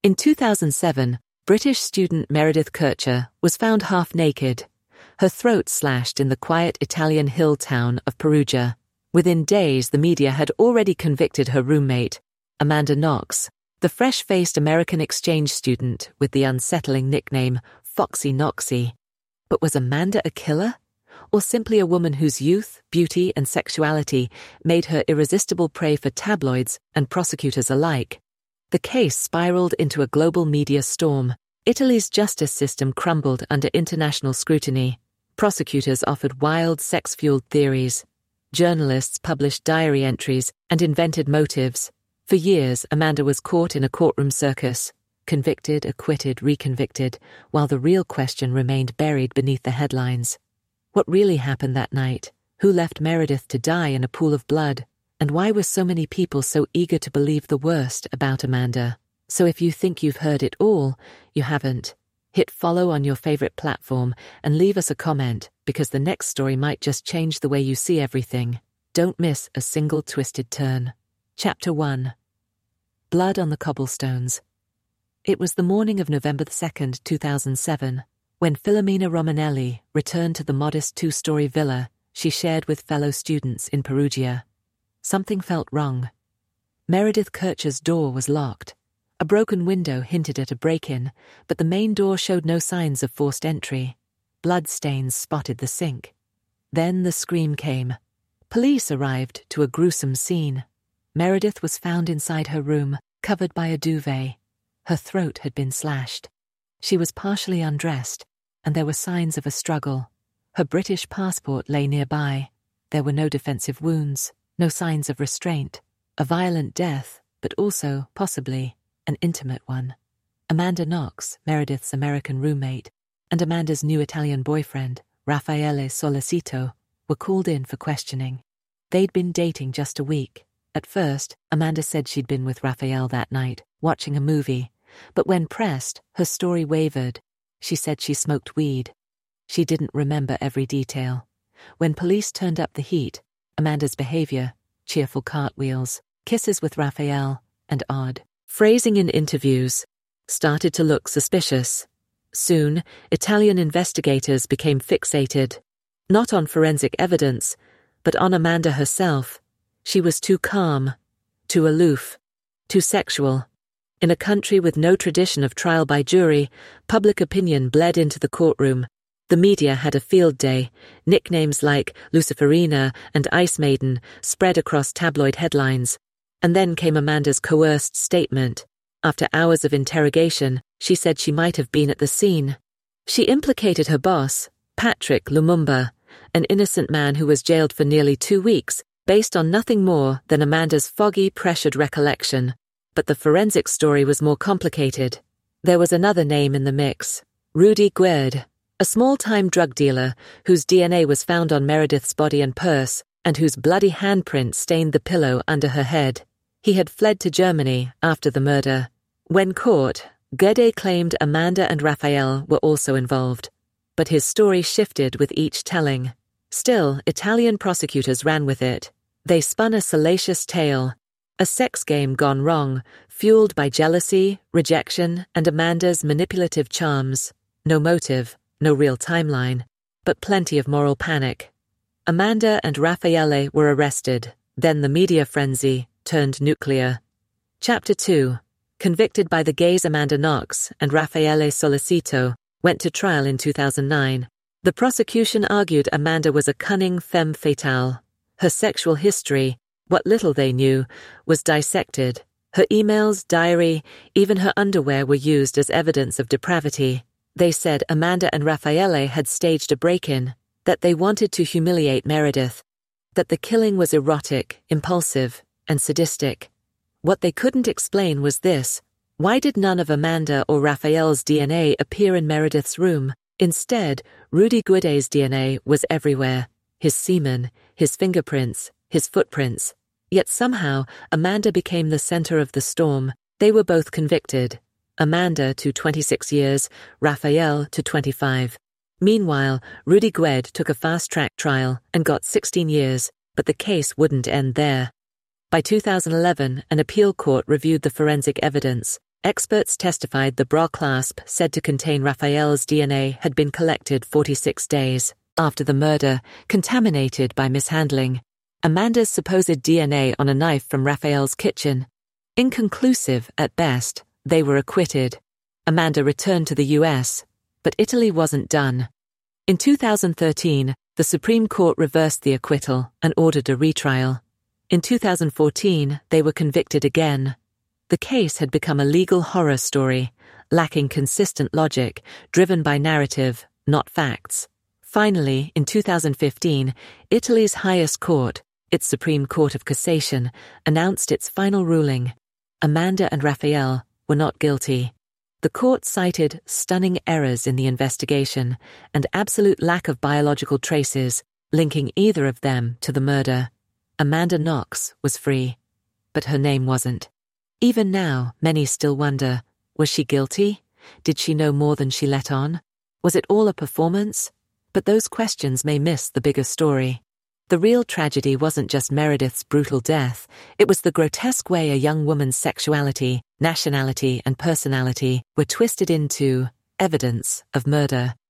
In 2007, British student Meredith Kercher was found half naked, her throat slashed in the quiet Italian hill town of Perugia. Within days, the media had already convicted her roommate, Amanda Knox, the fresh-faced American exchange student with the unsettling nickname Foxy Knoxy. But was Amanda a killer? Or simply a woman whose youth, beauty, and sexuality made her irresistible prey for tabloids and prosecutors alike? The case spiraled into a global media storm. Italy's justice system crumbled under international scrutiny. Prosecutors offered wild, sex-fueled theories. Journalists published diary entries and invented motives. For years, Amanda was caught in a courtroom circus, convicted, acquitted, reconvicted, while the real question remained buried beneath the headlines. What really happened that night? Who left Meredith to die in a pool of blood? And why were so many people so eager to believe the worst about Amanda? So if you think you've heard it all, you haven't. Hit follow on your favorite platform and leave us a comment, because the next story might just change the way you see everything. Don't miss a single twisted turn. Chapter 1. Blood on the Cobblestones. It was the morning of November 2nd, 2007, when Filomena Romanelli returned to the modest two-story villa she shared with fellow students in Perugia. Something felt wrong. Meredith Kercher's door was locked. A broken window hinted at a break-in, but the main door showed no signs of forced entry. Bloodstains spotted the sink. Then the scream came. Police arrived to a gruesome scene. Meredith was found inside her room, covered by a duvet. Her throat had been slashed. She was partially undressed, and there were signs of a struggle. Her British passport lay nearby. There were no defensive wounds, no signs of restraint. A violent death, but also, possibly, an intimate one. Amanda Knox, Meredith's American roommate, and Amanda's new Italian boyfriend, Raffaele Solicito, were called in for questioning. They'd been dating just a week. At first, Amanda said she'd been with Raphael that night, watching a movie, but when pressed, her story wavered. She said she smoked weed. She didn't remember every detail. When police turned up the heat, Amanda's behavior, cheerful cartwheels, kisses with Raphael, and odd phrasing in interviews, started to look suspicious. Soon, Italian investigators became fixated, not on forensic evidence, but on Amanda herself. She was too calm, too aloof, too sexual. In a country with no tradition of trial by jury, public opinion bled into the courtroom. The media had a field day. Nicknames like Luciferina and Ice Maiden spread across tabloid headlines. And then came Amanda's coerced statement. After hours of interrogation, she said she might have been at the scene. She implicated her boss, Patrick Lumumba, an innocent man who was jailed for nearly 2 weeks, based on nothing more than Amanda's foggy, pressured recollection. But the forensic story was more complicated. There was another name in the mix, Rudy Guerd, a small-time drug dealer whose DNA was found on Meredith's body and purse, and whose bloody handprint stained the pillow under her head. He had fled to Germany after the murder. When caught, Guerde claimed Amanda and Raphael were also involved, but his story shifted with each telling. Still, Italian prosecutors ran with it. They spun a salacious tale, a sex game gone wrong, fueled by jealousy, rejection, and Amanda's manipulative charms. No motive, no real timeline, but plenty of moral panic. Amanda and Raffaele were arrested. Then the media frenzy turned nuclear. Chapter 2. Convicted by the gays Amanda Knox and Raffaele Solicito, went to trial in 2009. The prosecution argued Amanda was a cunning femme fatale. Her sexual history, what little they knew, was dissected. Her emails, diary, even her underwear were used as evidence of depravity. They said Amanda and Raffaele had staged a break-in, that they wanted to humiliate Meredith, that the killing was erotic, impulsive, and sadistic. What they couldn't explain was this: why did none of Amanda or Raphael's DNA appear in Meredith's room? Instead, Rudy Guerde's DNA was everywhere. His semen, his fingerprints, his footprints. Yet somehow, Amanda became the center of the storm. They were both convicted. Amanda to 26 years, Raphael to 25. Meanwhile, Rudy Gued took a fast-track trial and got 16 years, but the case wouldn't end there. By 2011, an appeal court reviewed the forensic evidence, experts testified the bra clasp said to contain Raphael's DNA had been collected 46 days after the murder, contaminated by mishandling. Amanda's supposed DNA on a knife from Raphael's kitchen. Inconclusive at best, they were acquitted. Amanda returned to the US, but Italy wasn't done. In 2013, the Supreme Court reversed the acquittal and ordered a retrial. In 2014, they were convicted again. The case had become a legal horror story, lacking consistent logic, driven by narrative, not facts. Finally, in 2015, Italy's highest court, its Supreme Court of Cassation, announced its final ruling. Amanda and Raphael were not guilty. The court cited stunning errors in the investigation and absolute lack of biological traces linking either of them to the murder. Amanda Knox was free, but her name wasn't. Even now, many still wonder, was she guilty? Did she know more than she let on? Was it all a performance? But those questions may miss the bigger story. The real tragedy wasn't just Meredith's brutal death, it was the grotesque way a young woman's sexuality, nationality, and personality were twisted into evidence of murder.